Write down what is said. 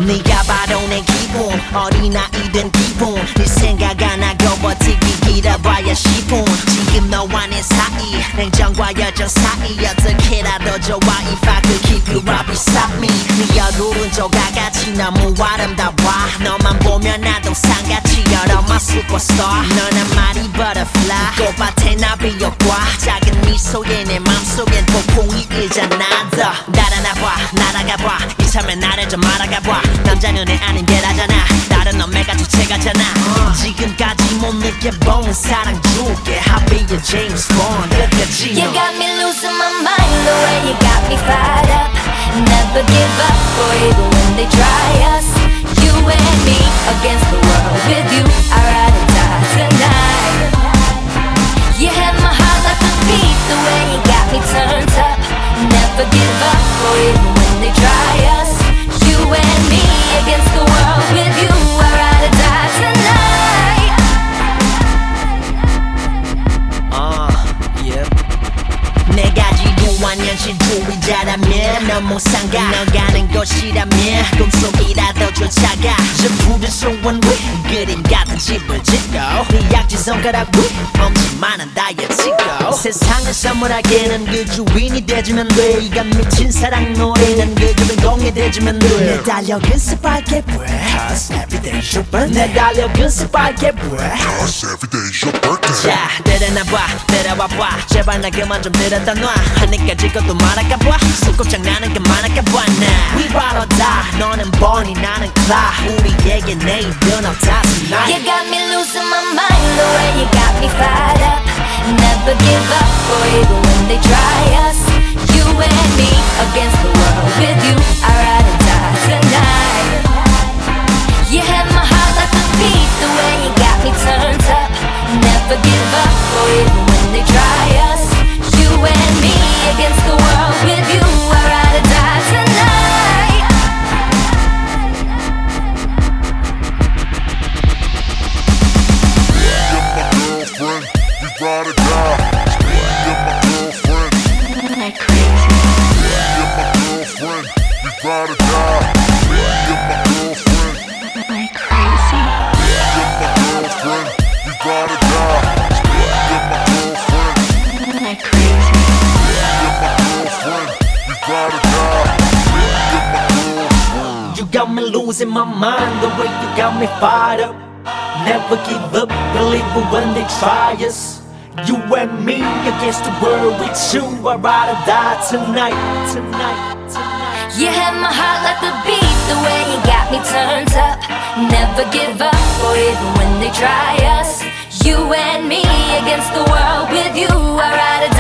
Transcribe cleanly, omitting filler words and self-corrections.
네가 바로 내 기분 어린아이든 기분 네 생각 안 하고 버티기 길어봐야 10분 지금 너와 내 사이 냉정과 여정 사이 어떻게라도 좋아 If I could keep you right beside me 네 얼굴은 조각같이 너무 아름다워 너만 보면 나도 상같이 You're my superstar 넌 한 마리 butterfly 꽃밭에 나비효과 작은 미소에 내 맘속엔 폭풍이 일잖아 더 날아나봐 날아가봐 이참에 나를 좀 알아가봐 남자 눈에 아닌 게라잖아 다른 놈매가 주체가잖아 지금까지 못 느껴본 사랑 줄게 I'll be your James Bond 끝까지 You got me losing my mind the way you got me fired up Never give up or even when they try us You and me against the world with you I'd rather die tonight You have my heart like a beat the way you got me turned up Never give up or even when they try us You and me against the world with you I'd rather die tonight Yep 내가 지루한 현실 주의자라면 너무 상가 너 가는 곳이라면 꿈속이라도 쫓아가 저 푸른 소원 위 그림 같은 집을 짓고 네 약지 손가락 위 엄지만한 다이어트 찍고 세상을 선물하기에는 그 주인이 돼주면 돼 이건 미친 사랑 노래는 그 주인공이 돼주면 돼 내 달력은 스파이게 Cause everyday's your birthday 내 달력은 스파이게 Cause everyday's your birthday 자 때려놔봐 때려와봐 제발 나 그만 좀 들여다 놔 하늘까지 것도 말할까봐 손꼽장나는 그만할까봐 나 위바로 다 너는 bonnie 나는 Clyde 우리에게 내일은 없다 tonight You got me losing my mind the way you got me fired up Never give up or even when they try us You and me against the world with you I'd rather die tonight You have my heart like a beat the way you got me turned up Never give up or even when they try us You and me against the world with you I'd rather die tonight We ride or die. Me and my girlfriend. Like crazy. Me and my girlfriend. We ride or die. Me and my girlfriend. Like crazy. Me and my girlfriend. We ride or die. Me and my girlfriend. Like crazy. Me and my girlfriend. We ride or die. Me and my girlfriend. You got me losing my mind the way you got me fired up Never give up, believe it when they try us You and me against the world with you I'd rather die tonight, tonight, tonight You have my heart like a beat the way you got me turned up Never give up or even when they try us You and me against the world with you I'd rather